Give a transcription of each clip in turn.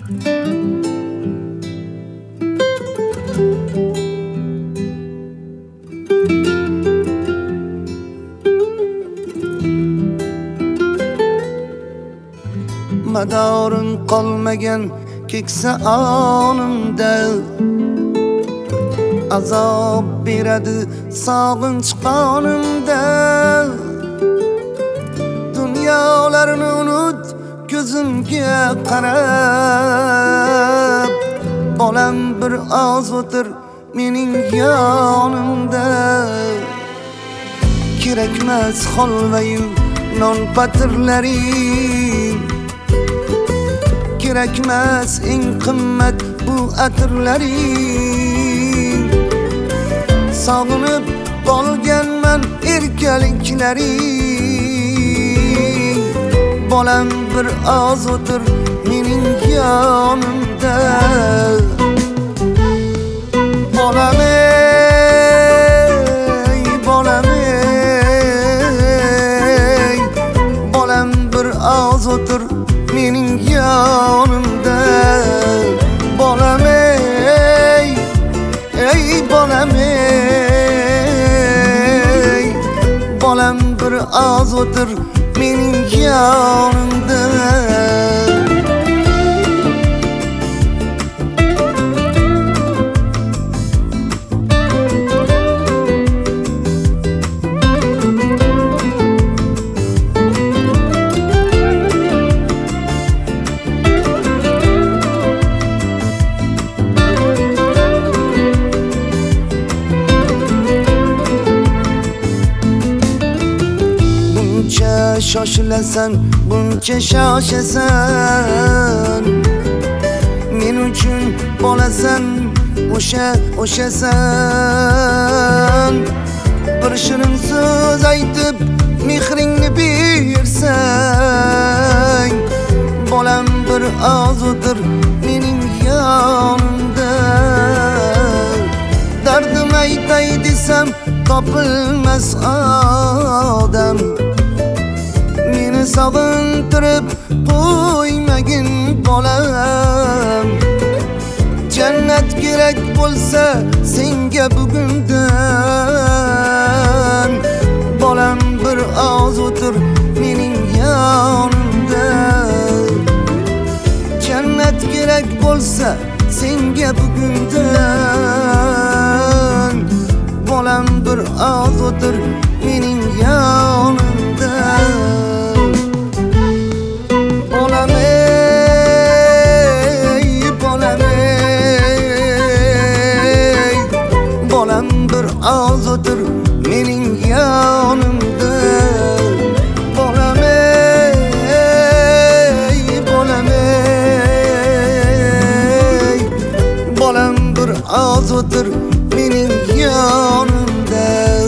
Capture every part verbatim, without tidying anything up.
Madarim qolmagan keksa onimda azob beradi sog'inch qonimda. Dunyolarni unut ko'zimga qarab, bolam bir oz o'tir mening yonimda. Kerakmas holvayu non patirlaring, kerakmas eng qimmat bu atirlaring. Sog'inib qolganman erkaliklaring. Bolam bir oz o'tir mening yonimda. Bolam ey, bolam ey, bolam bir oz o'tir mening yonimda. Bolam ey, ey bolam ey, bolam bir oz o'tir mening yonimda. Shoshilasan, buncha shoshasan, men uchun bolasan, o'sha o'shasan. Bir shirin so'z aytib mehringni bersang, bolam bir oz o'tir mening yonimda. Dardim aytay desam topilmas odam, meni sog'intirib qo'ymagin bolam. Jannat kerak bo'lsa senga bugundan, bolam bir oz o'tir mening yonimda. Jannat kerak bo'lsa senga bugundan, bolam bir oz o'tir mening yonimda. Bolam ey, bolam ey, bolam bir oz o'tir mening yonimda. Bolam ey, bolam ey, bolam bir oz o'tir mening yonimda.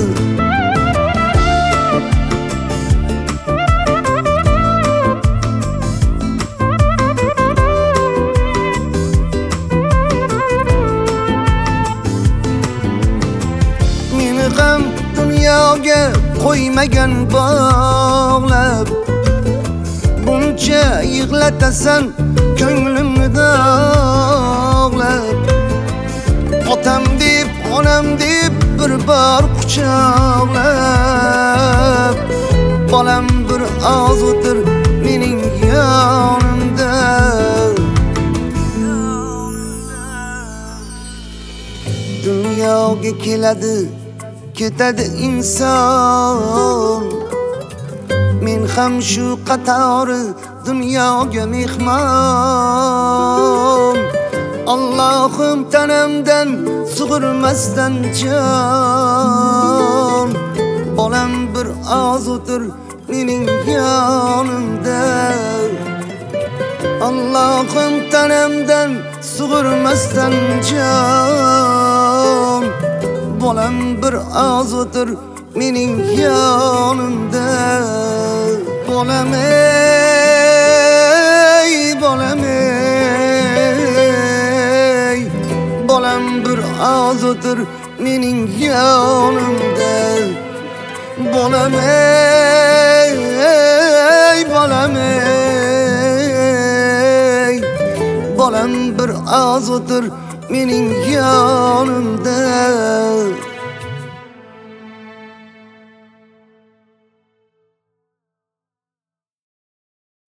G'am dunyoga qo'ymagan bog'lab, buncha yig'latasan ko'nglimni dog'lab. Otam deb onam deb bir bor quchoqlab, bolam bir oz o'tir mening yonimda. Dunyoga keladi ketadi inson, men ham shu qatori dunyoga mehmon. Allohim tanamdan sug'urmasdan jon, bolam bir oz o'tir mening yonimda. Allohim tanamdan sug'urmasdan jon, bolam bir oz o'tir mening yonimda. Bolam ey, bolam ey, bolam bir oz o'tir mening yonimda. Bolam ey, bolam ey, olam bir oz o'tir mening yonimda.